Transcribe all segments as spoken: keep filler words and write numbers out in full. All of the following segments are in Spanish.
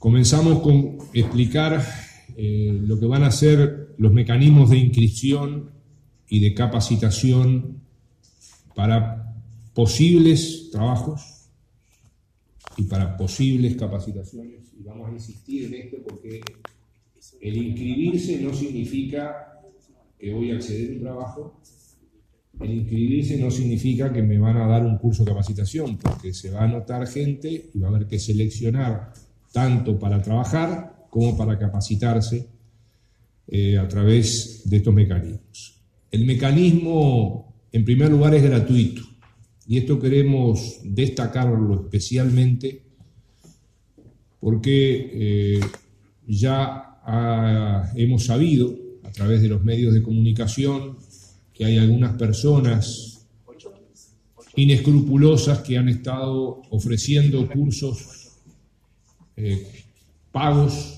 comenzamos con explicar eh, lo que van a ser los mecanismos de inscripción y de capacitación para posibles trabajos y para posibles capacitaciones. Y vamos a insistir en esto porque el inscribirse no significa que voy a acceder a un trabajo. El inscribirse no significa que me van a dar un curso de capacitación, porque se va a anotar gente y va a haber que seleccionar tanto para trabajar como para capacitarse eh, a través de estos mecanismos. El mecanismo, en primer lugar, es gratuito, y esto queremos destacarlo especialmente porque eh, ya ha, hemos sabido a través de los medios de comunicación que hay algunas personas inescrupulosas que han estado ofreciendo cursos eh, pagos,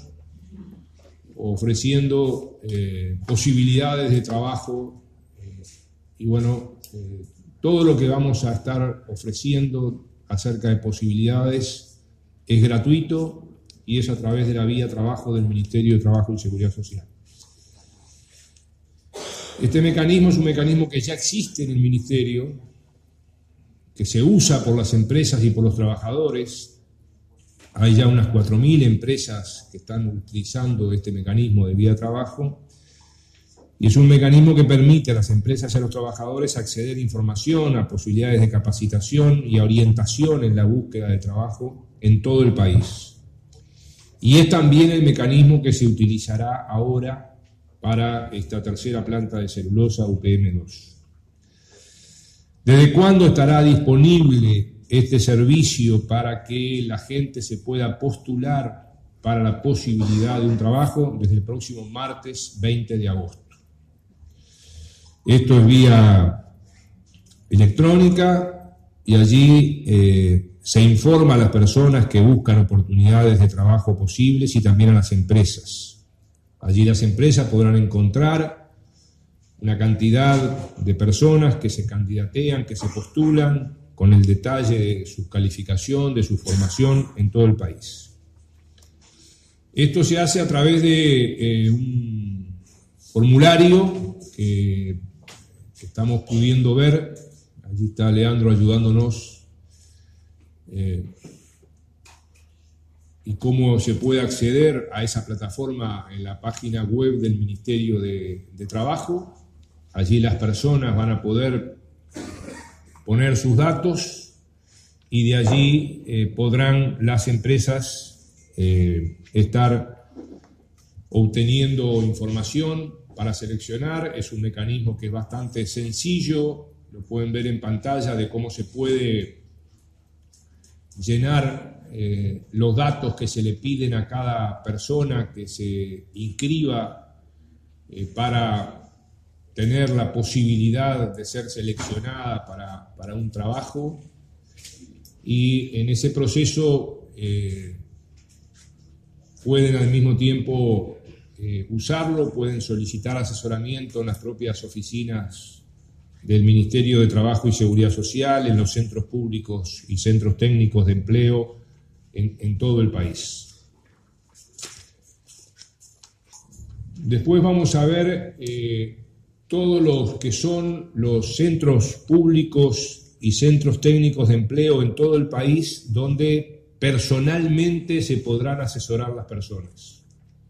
ofreciendo eh, posibilidades de trabajo, eh, y bueno, eh, todo lo que vamos a estar ofreciendo acerca de posibilidades es gratuito y es a través de la vía trabajo del Ministerio de Trabajo y Seguridad Social. Este mecanismo es un mecanismo que ya existe en el Ministerio, que se usa por las empresas y por los trabajadores. Hay ya unas cuatro mil empresas que están utilizando este mecanismo de vía trabajo, y es un mecanismo que permite a las empresas y a los trabajadores acceder a información, a posibilidades de capacitación y a orientación en la búsqueda de trabajo en todo el país. Y es también el mecanismo que se utilizará ahora para esta tercera planta de celulosa U P M dos. ¿Desde cuándo estará disponible este servicio para que la gente se pueda postular para la posibilidad de un trabajo? Desde el próximo martes veinte de agosto. Esto es vía electrónica y allí eh, se informa a las personas que buscan oportunidades de trabajo posibles y también a las empresas. Allí las empresas podrán encontrar una cantidad de personas que se candidatean, que se postulan, con el detalle de su calificación, de su formación en todo el país. Esto se hace a través de eh, un formulario que, que estamos pudiendo ver. Allí está Leandro ayudándonos. Eh, y cómo se puede acceder a esa plataforma en la página web del Ministerio de, de Trabajo. Allí las personas van a poder poner sus datos y de allí eh, podrán las empresas eh, estar obteniendo información para seleccionar. Es un mecanismo que es bastante sencillo, lo pueden ver en pantalla de cómo se puede llenar Eh, los datos que se le piden a cada persona que se inscriba eh, para tener la posibilidad de ser seleccionada para, para un trabajo, y en ese proceso eh, pueden al mismo tiempo eh, usarlo, pueden solicitar asesoramiento en las propias oficinas del Ministerio de Trabajo y Seguridad Social, en los centros públicos y centros técnicos de empleo En, en todo el país. Después vamos a ver eh, todos los que son los centros públicos y centros técnicos de empleo en todo el país donde personalmente se podrán asesorar las personas.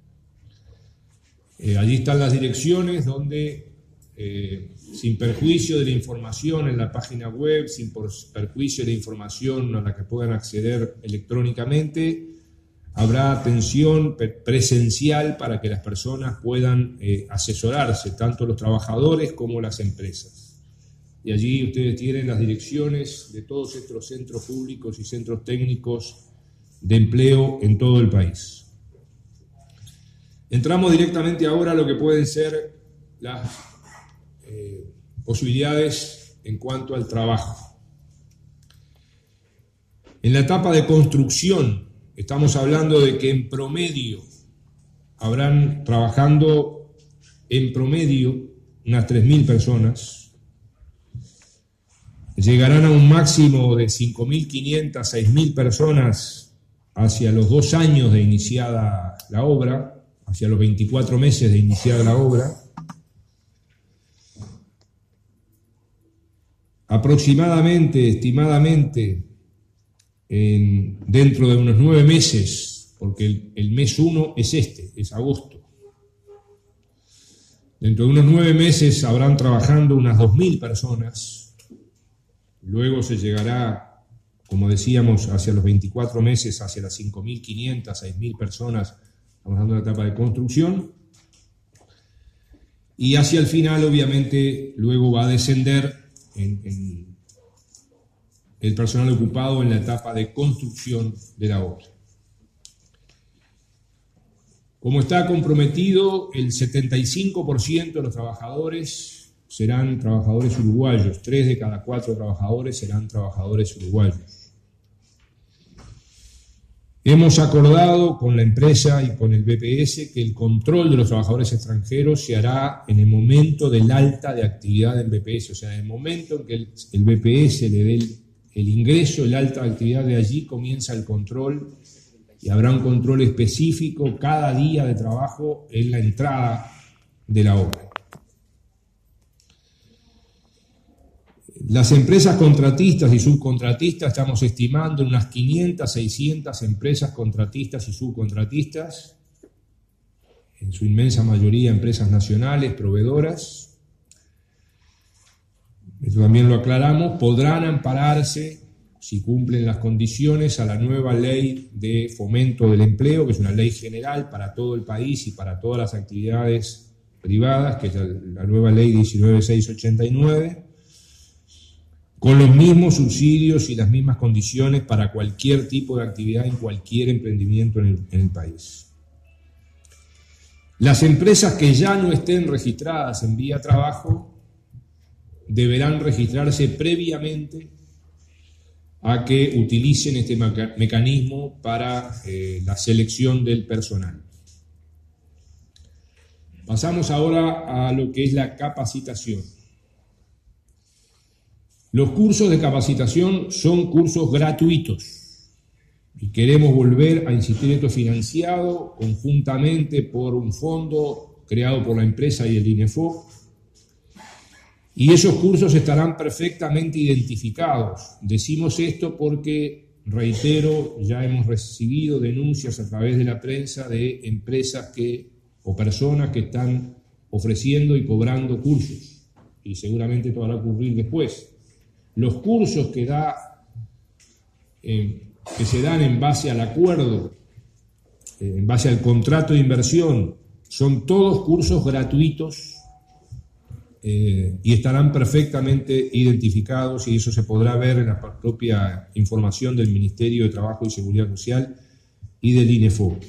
Eh, allí están las direcciones donde, eh, sin perjuicio de la información en la página web, sin perjuicio de la información a la que puedan acceder electrónicamente, habrá atención presencial para que las personas puedan eh, asesorarse, tanto los trabajadores como las empresas. Y allí ustedes tienen las direcciones de todos estos centros públicos y centros técnicos de empleo en todo el país. Entramos directamente ahora a lo que pueden ser las Eh, posibilidades en cuanto al trabajo. En la etapa de construcción estamos hablando de que en promedio habrán trabajando en promedio unas tres mil personas, llegarán a un máximo de cinco mil quinientas, seis mil personas hacia los dos años de iniciada la obra, hacia los veinticuatro meses de iniciada la obra, aproximadamente, estimadamente, en, dentro de unos nueve meses, porque el, el mes uno es este, es agosto. Dentro de unos nueve meses habrán trabajando unas dos mil personas, luego se llegará, como decíamos, hacia los veinticuatro meses, hacia las cinco mil quinientas, seis mil personas, estamos hablando de la etapa de construcción, y hacia el final, obviamente, luego va a descender en, en el personal ocupado en la etapa de construcción de la obra. Como está comprometido, el setenta y cinco por ciento de los trabajadores serán trabajadores uruguayos, tres de cada cuatro trabajadores serán trabajadores uruguayos. Hemos acordado con la empresa y con el B P S que el control de los trabajadores extranjeros se hará en el momento del alta de actividad en B P S, o sea, en el momento en que el, el B P S le dé el, el ingreso, el alta de actividad, de allí comienza el control y habrá un control específico cada día de trabajo en la entrada de la obra. Las empresas contratistas y subcontratistas, estamos estimando unas quinientas, seiscientas empresas contratistas y subcontratistas, en su inmensa mayoría empresas nacionales, proveedoras. Esto también lo aclaramos, podrán ampararse, si cumplen las condiciones, a la nueva ley de fomento del empleo, que es una ley general para todo el país y para todas las actividades privadas, que es la nueva ley diecinueve mil seiscientos ochenta y nueve, con los mismos subsidios y las mismas condiciones para cualquier tipo de actividad en cualquier emprendimiento en el, en el país. Las empresas que ya no estén registradas en Vía Trabajo deberán registrarse previamente a que utilicen este mecanismo para eh, la selección del personal. Pasamos ahora a lo que es la capacitación. Los cursos de capacitación son cursos gratuitos y queremos volver a insistir, esto financiado conjuntamente por un fondo creado por la empresa y el INEFOC, y esos cursos estarán perfectamente identificados. Decimos esto porque, reitero, ya hemos recibido denuncias a través de la prensa de empresas que, o personas que están ofreciendo y cobrando cursos, y seguramente esto va a ocurrir después. Los cursos que, da, eh, que se dan en base al acuerdo, eh, en base al contrato de inversión, son todos cursos gratuitos eh, y estarán perfectamente identificados, y eso se podrá ver en la propia información del Ministerio de Trabajo y Seguridad Social y del INEFOC.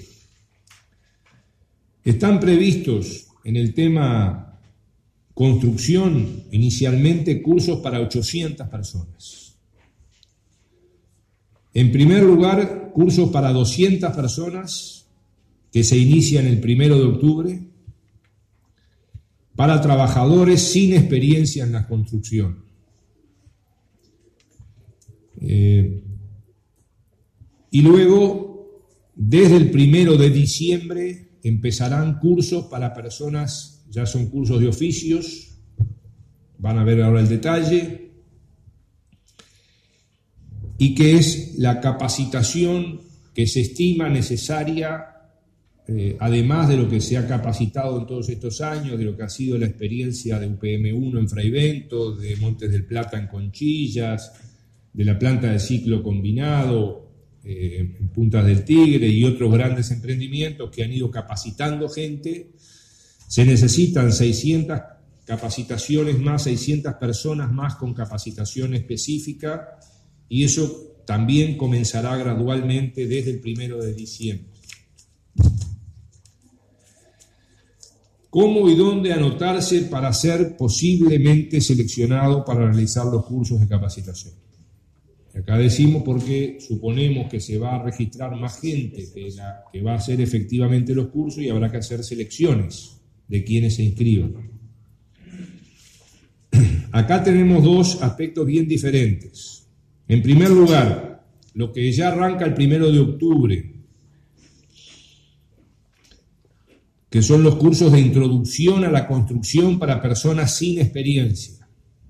Están previstos en el tema construcción, inicialmente cursos para ochocientas personas. En primer lugar, cursos para doscientas personas que se inician el primero de octubre para trabajadores sin experiencia en la construcción. Eh, y luego, desde el primero de diciembre, empezarán cursos para personas. Ya son cursos de oficios, van a ver ahora el detalle, y que es la capacitación que se estima necesaria, eh, además de lo que se ha capacitado en todos estos años, de lo que ha sido la experiencia de U P M uno en Fraivento, de Montes del Plata en Conchillas, de la planta de ciclo combinado eh, en Puntas del Tigre y otros grandes emprendimientos que han ido capacitando gente. Se necesitan seiscientas capacitaciones más, seiscientas personas más con capacitación específica, y eso también comenzará gradualmente desde el primero de diciembre. ¿Cómo y dónde anotarse para ser posiblemente seleccionado para realizar los cursos de capacitación? Acá decimos porque suponemos que se va a registrar más gente que, la, que va a hacer efectivamente los cursos, y habrá que hacer selecciones de quienes se inscriban. Acá tenemos dos aspectos bien diferentes. En primer lugar, lo que ya arranca el primero de octubre, que son los cursos de introducción a la construcción para personas sin experiencia.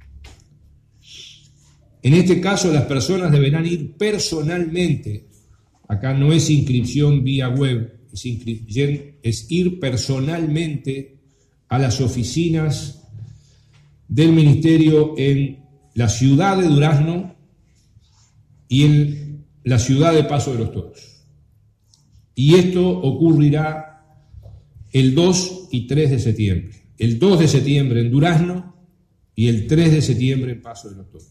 En este caso, las personas deberán ir personalmente. Acá no es inscripción vía web, es, es ir personalmente a las oficinas del Ministerio en la ciudad de Durazno y en la ciudad de Paso de los Toros. Y esto ocurrirá el dos y tres de septiembre. El dos de septiembre en Durazno y el tres de septiembre en Paso de los Toros.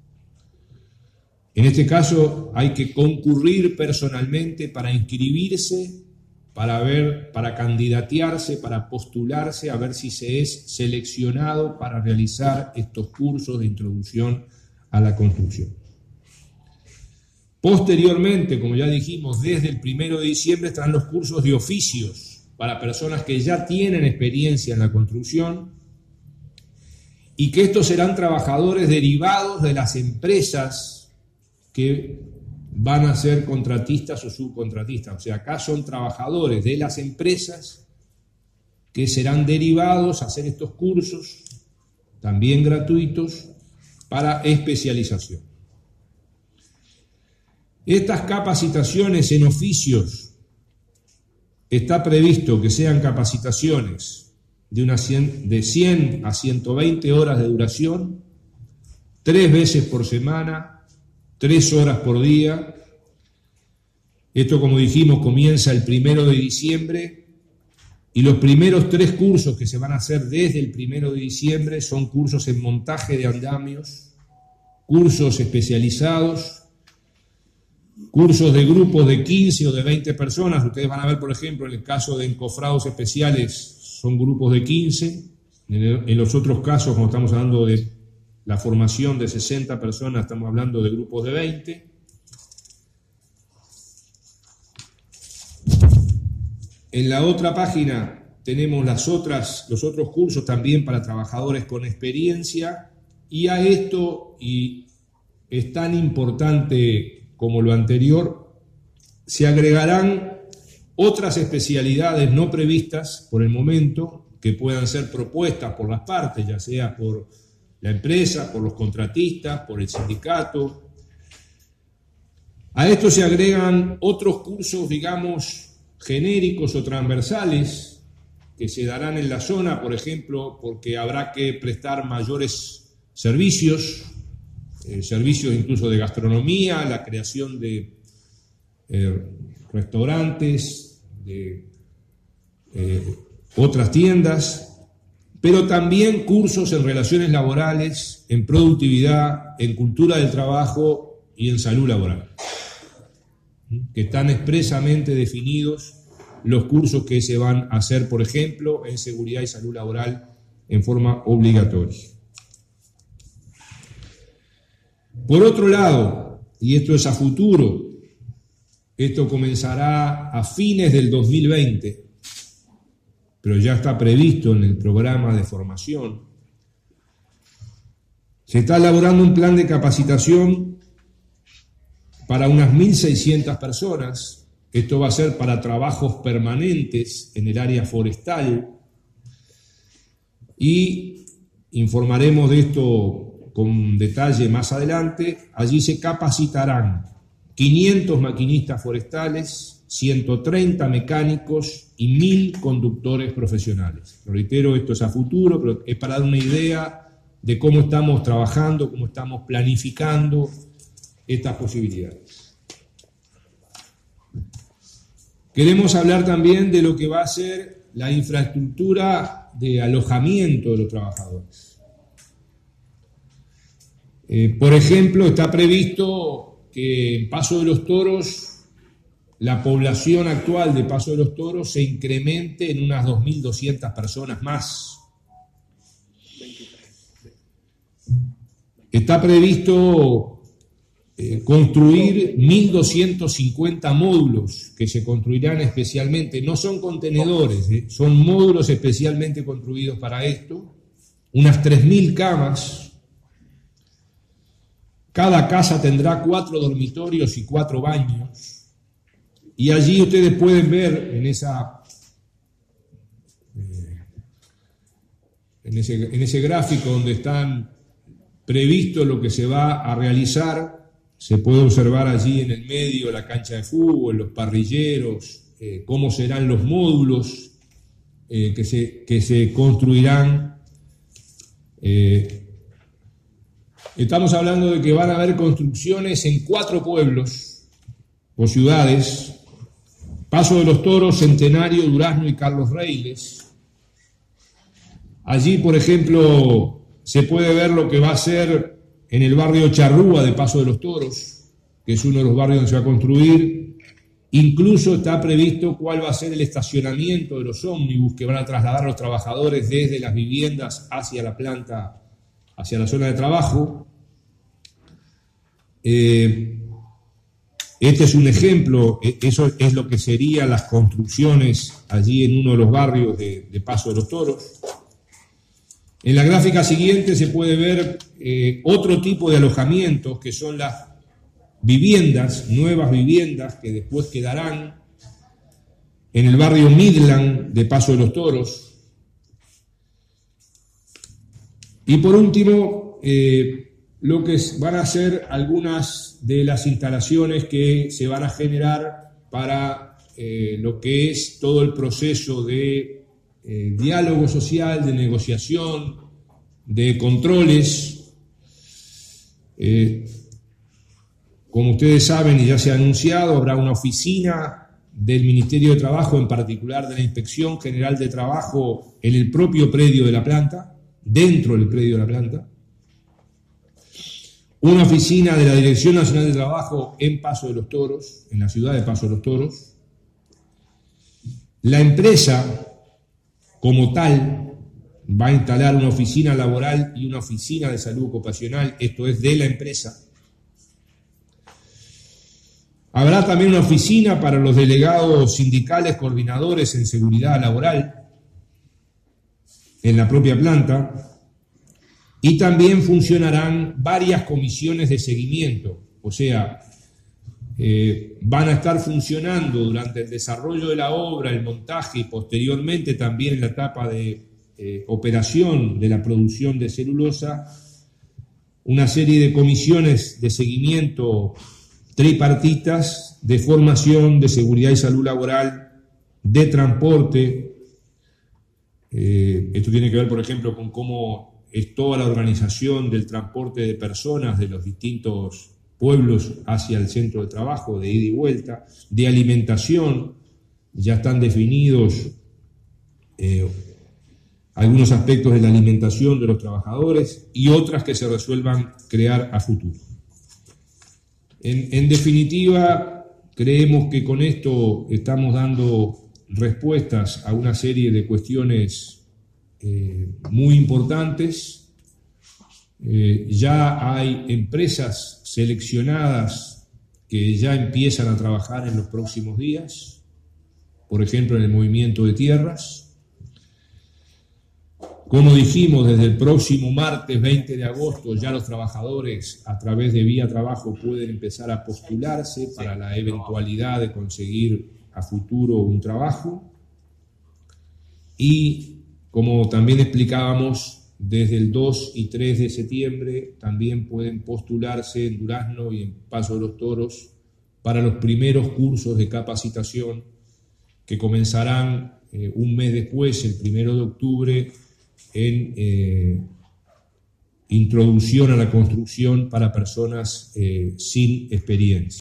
En este caso hay que concurrir personalmente para inscribirse, para ver, para candidatearse, para postularse, a ver si se es seleccionado para realizar estos cursos de introducción a la construcción. Posteriormente, como ya dijimos, desde el primero de diciembre están los cursos de oficios para personas que ya tienen experiencia en la construcción y que estos serán trabajadores derivados de las empresas que van a ser contratistas o subcontratistas. O sea, acá son trabajadores de las empresas que serán derivados a hacer estos cursos, también gratuitos, para especialización. Estas capacitaciones en oficios, está previsto que sean capacitaciones de, una cien, de cien a ciento veinte horas de duración, tres veces por semana, tres horas por día. Esto, como dijimos, comienza el primero de diciembre y los primeros tres cursos que se van a hacer desde el primero de diciembre son cursos en montaje de andamios, cursos especializados, cursos de grupos de quince o de veinte personas. Ustedes van a ver, por ejemplo, en el caso de encofrados especiales son grupos de quince, en los otros casos, como estamos hablando de la formación de sesenta personas, estamos hablando de grupos de veinte. En la otra página tenemos las otras, los otros cursos también para trabajadores con experiencia, y a esto, y es tan importante como lo anterior, se agregarán otras especialidades no previstas por el momento, que puedan ser propuestas por las partes, ya sea por la empresa, por los contratistas, por el sindicato. A esto se agregan otros cursos, digamos, genéricos o transversales que se darán en la zona, por ejemplo, porque habrá que prestar mayores servicios, eh, servicios incluso de gastronomía, la creación de eh, restaurantes, de eh, otras tiendas, pero también cursos en relaciones laborales, en productividad, en cultura del trabajo y en salud laboral, que están expresamente definidos los cursos que se van a hacer, por ejemplo, en seguridad y salud laboral en forma obligatoria. Por otro lado, y esto es a futuro, esto comenzará a fines del dos mil veinte, pero ya está previsto en el programa de formación. Se está elaborando un plan de capacitación para unas mil seiscientas personas. Esto va a ser para trabajos permanentes en el área forestal, y informaremos de esto con detalle más adelante. Allí se capacitarán quinientos maquinistas forestales, ciento treinta mecánicos y mil conductores profesionales. Lo reitero, esto es a futuro, pero es para dar una idea de cómo estamos trabajando, cómo estamos planificando estas posibilidades. Queremos hablar también de lo que va a ser la infraestructura de alojamiento de los trabajadores. Eh, por ejemplo, está previsto que en Paso de los Toros la población actual de Paso de los Toros se incremente en unas dos mil doscientas personas más. Está previsto eh, construir mil doscientos cincuenta módulos que se construirán especialmente, no son contenedores, eh, son módulos especialmente construidos para esto, unas tres mil camas, Cada casa tendrá cuatro dormitorios y cuatro baños. Y allí ustedes pueden ver en, esa, eh, en, ese, en ese gráfico donde están previsto lo que se va a realizar, se puede observar allí en el medio la cancha de fútbol, los parrilleros, eh, cómo serán los módulos eh, que, se, que se construirán. Eh, Estamos hablando de que van a haber construcciones en cuatro pueblos o ciudades: Paso de los Toros, Centenario, Durazno y Carlos Reiles. Allí, por ejemplo, se puede ver lo que va a ser en el barrio Charrúa de Paso de los Toros, que es uno de los barrios donde se va a construir. Incluso está previsto cuál va a ser el estacionamiento de los ómnibus que van a trasladar a los trabajadores desde las viviendas hacia la planta, hacia la zona de trabajo. Eh, este es un ejemplo, eso es lo que serían las construcciones allí en uno de los barrios de, de Paso de los Toros. En la gráfica siguiente se puede ver eh, otro tipo de alojamientos, que son las viviendas, nuevas viviendas que después quedarán en el barrio Midland de Paso de los Toros. Y por último, eh, lo que van a ser algunas de las instalaciones que se van a generar para eh, lo que es todo el proceso de eh, diálogo social, de negociación, de controles. Eh, como ustedes saben y ya se ha anunciado, habrá una oficina del Ministerio de Trabajo, en particular de la Inspección General de Trabajo, en el propio predio de la planta, dentro del predio de la planta. Una oficina de la Dirección Nacional de Trabajo en Paso de los Toros, en la ciudad de Paso de los Toros. La empresa, como tal, va a instalar una oficina laboral y una oficina de salud ocupacional, esto es de la empresa. Habrá también una oficina para los delegados sindicales coordinadores en seguridad laboral en la propia planta. Y también funcionarán varias comisiones de seguimiento, o sea, eh, van a estar funcionando durante el desarrollo de la obra, el montaje y posteriormente también en la etapa de eh, operación de la producción de celulosa, una serie de comisiones de seguimiento tripartitas de formación, de seguridad y salud laboral, de transporte. Eh, esto tiene que ver, por ejemplo, con cómo es toda la organización del transporte de personas de los distintos pueblos hacia el centro de trabajo, de ida y vuelta, de alimentación. Ya están definidos eh, algunos aspectos de la alimentación de los trabajadores y otras que se resuelvan crear a futuro. En, en definitiva, creemos que con esto estamos dando respuestas a una serie de cuestiones Eh, muy importantes. Eh, ya hay empresas seleccionadas que ya empiezan a trabajar en los próximos días, por ejemplo en el movimiento de tierras. Como dijimos, desde el próximo martes veinte de agosto ya los trabajadores a través de Vía Trabajo pueden empezar a postularse para la eventualidad de conseguir a futuro un trabajo. Y como también explicábamos, desde el dos y tres de septiembre también pueden postularse en Durazno y en Paso de los Toros para los primeros cursos de capacitación que comenzarán eh, un mes después, el primero de octubre, en eh, introducción a la construcción para personas eh, sin experiencia.